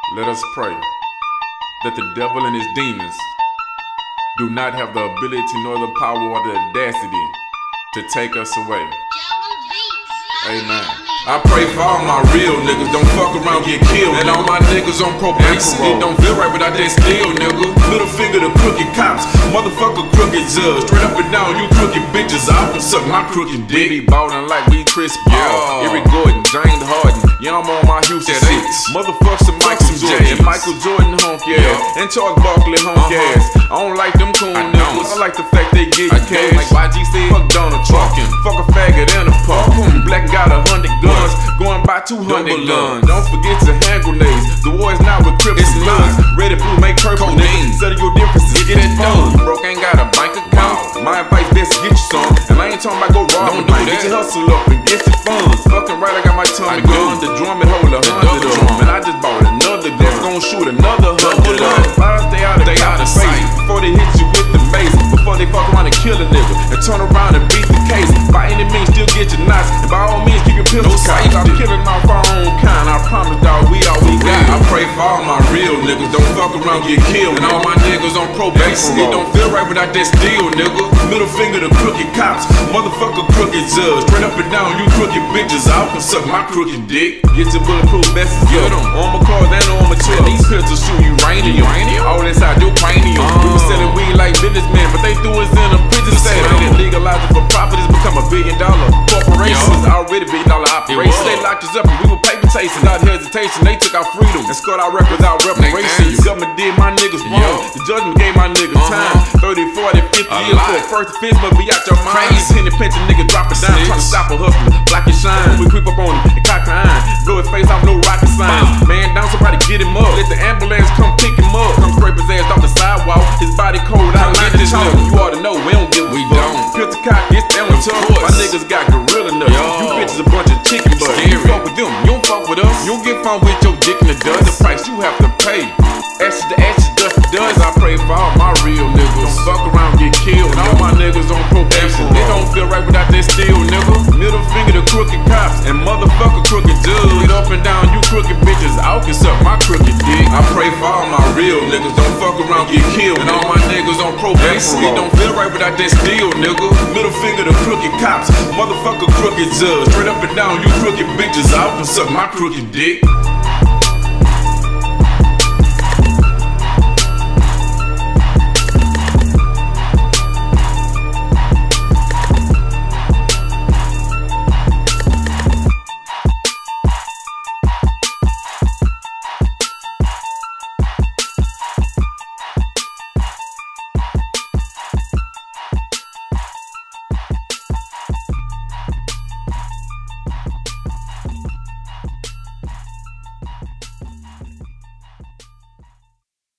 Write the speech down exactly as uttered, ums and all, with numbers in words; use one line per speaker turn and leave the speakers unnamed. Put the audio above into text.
Let us pray that the devil and his demons do not have the ability nor the power or the audacity to take us away. Amen.
I pray for all my real niggas, don't fuck around, get killed. And all my niggas on probation, it don't feel right without that steel, nigga. Middle finger to crooked cops, motherfucker crooked judge. Straight up and down, you crooked bitches, I can suck my crooked dick.
Be ballin' like we Chris Paul,
yeah.
Eric Gordon, James Harden. Yeah, I'm on my Houston shit. Motherfuck some Michael Jordan, and Michael Jordan honk ass, yeah. And Charles Barkley honk uh-huh. ass. I don't like them coon I niggas, I like the fact they get
I
cash.
Like Y G said,
fuck Donald Trump, fuck a faggot and a punk. Black got a hundred guns, going by two hundred guns. Don't forget your hand grenades. The war is not with Crips and Bloods. Red and blue make purple, nigga. Settle your differences, get it done. Broke ain't got a bank account. My advice best get you some. And I ain't talking about go rob. Don't do that. Get your hustle up and get your funds. Fucking right, I got my tummy gun. The drum and hold a hundred of them. And I just bought another gun. That's gonna shoot another hundred of them. Fire stay out of they out of sight before they hit you with the mace. Before they fuck around and kill a nigga and turn around and beat the case. By any means, still get your knots. And by all means, keep your pistol tight. I'm killing off our own kind. I promise, dog, we all we got.
I pray for all my real niggas, don't fuck around, get killed. And all my niggas on probation, it don't feel right without that steel, nigga. Middle finger to crooked cops, motherfucker crooked judge. Straight up and down, you crooked bitches, I can suck my crooked dick.
Get your bulletproof vests, get them. Armor cars and armor trucks. These pistols shoot uranium. All inside your cranium. Uh. We was selling weed like businessmen, but they threw us in a prison cell. They legalized it for profit, it's become a billion dollar corporation. It's already billion dollar operation. They locked us up and we were paper chasing. Without hesitation, they took our freedom and scored our records without reparations. The government did my niggas wrong. The judgment gave my niggas uh-huh. time. thirty, forty, fifty years for a first offense, must be out your mind. These penny pinching niggas drop it down, trying to stop a hustler, block his shine. When we creep up on him and cock the iron, blow his face off, no rocket signs. Man down, somebody get him up. Let the ambulance come pick him up. Come scrape his ass off the sidewalk. His body cold, I like this nigga. You ought to know, we don't give a
we
fuck.
Don't.
Pistol cock, it's down with tough. My niggas got gorilla nuts. Yo. You bitches a bunch of chicken butt. You fuck with them, you don't fuck with us. You don't get fun with your dick in the dust. The price you have to pay. Ashes to ashes, dust to dust. I pray for all my real niggas. Don't fuck around, get killed. And all my niggas on probation. It don't feel right without that steel, nigga. Middle finger to crooked cops and motherfucker crooked judge. Get up and down, you crooked bitches. I can suck my crooked dick.
I pray for all my real niggas. Don't fuck around, get killed. And all my niggas on probation. It don't feel right without that steel, nigga. Middle finger to crooked cops, motherfucker crooked judge. Straight up and down, you crooked bitches. I can suck my crooked dick.